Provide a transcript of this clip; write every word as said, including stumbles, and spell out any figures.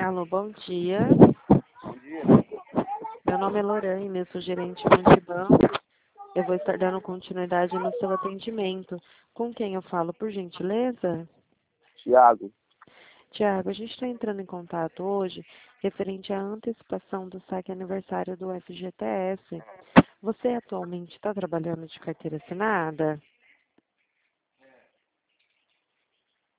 Alô, bom dia. Bom dia. Meu nome é Lorane, eu sou gerente multibanco. Eu vou estar dando continuidade no seu atendimento. Com quem eu falo, por gentileza? Tiago, Tiago, a gente está entrando em contato hoje referente à antecipação do saque aniversário do F G T S. Você atualmente está trabalhando de carteira assinada?